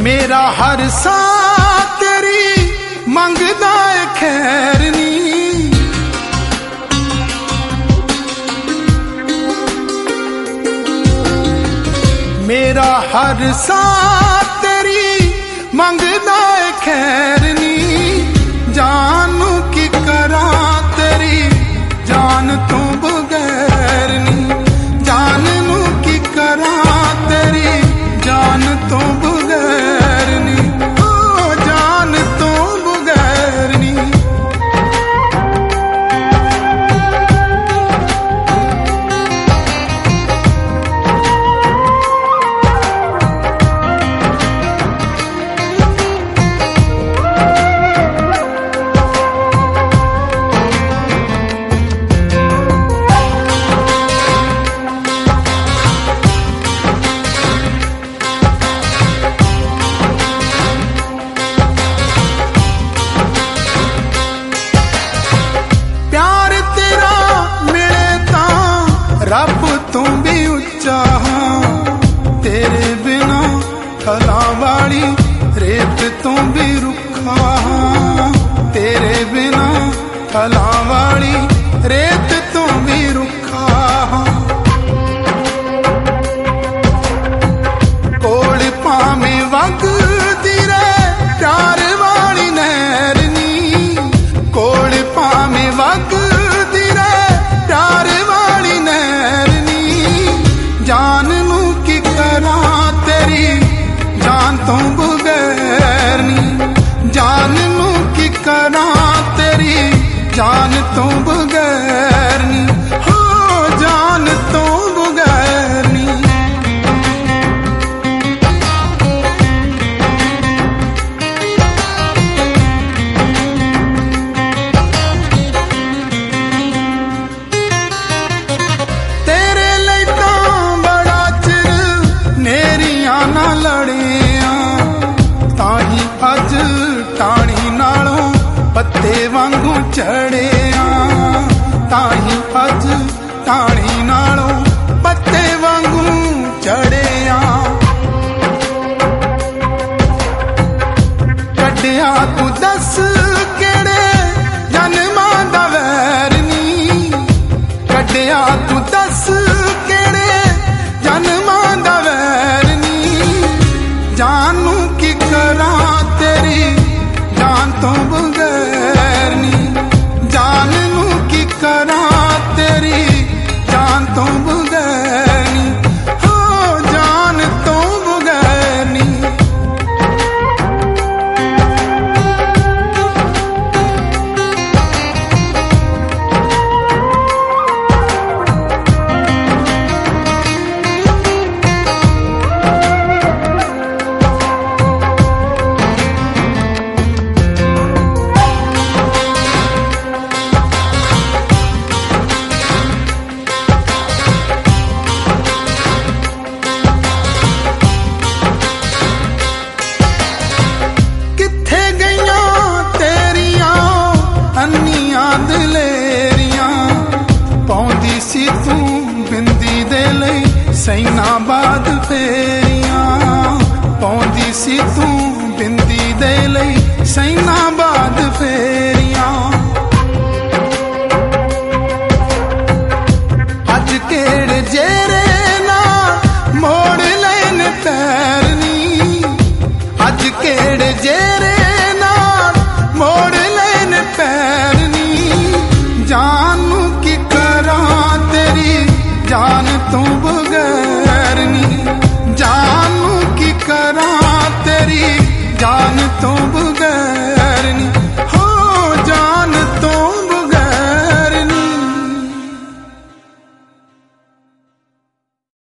मेरा हर सा तेरी मंगदा है खैर नी। मेरा हर सा तेरी मंगदा है खैर नी। जानू की करा तेरी जान तो बगैर नी। जानू की करा तेरी जान तो बगैर नी। ओ जान तो बगैर नी। रब तू भी उच्चा हाँ तेरे बिना खला वाली रेत तू भी रुखा हाँ। तेरे बिना खला वाली रेत तू भी रुखा हाँ। कोल पामे वग दिरे प्यार वाली नहर नी। कोल पामे वग दिरे प्यार वाली नहर नी। जान नू की करा तेरी जान तो बगैर नी। जान नू की करा तेरी जान तो बगैर नी। हो जान तो बगैर नी। तेरे लिए तो बड़ा चिर नेरियां ना लड़िया। ताही अज टाणी नालों पत्ते वांगू चढ़िया। ताही अज टाणी नालों पत्ते वांगू चढ़िया। कढ़िया तू दस केड़े जन्मां दा वैर नी। कढ़िया तू दस केड़े जन्मां दा वैर नी। जानू की करा तेरी जान तो बगैर नी। जानू की करा तेरी जान तो बगैर नी। हो जान तो बगैर नी। किथे गईयां तेरियां अन्नियां दलेरियां। पौंदी सी तू बिंदी दे लई सैनाबाद फेरियां। पौंदी सी तू बिंदी दे लई सैनाबाद फेरियां।